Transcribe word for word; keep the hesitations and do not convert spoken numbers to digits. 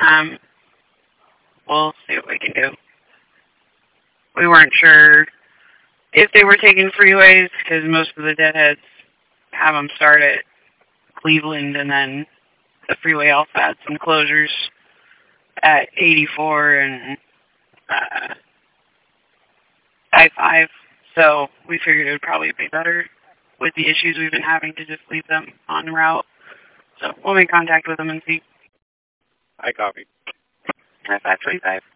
Um, we'll see what we can do. We weren't sure if they were taking freeways, because most of the deadheads have them start at Cleveland, and then the freeway also had some closures at eighty-four and uh, I five. So we figured it would probably be better with the issues we've been having to just leave them on the route. So we'll make contact with them and see. I copy. I five twenty-five.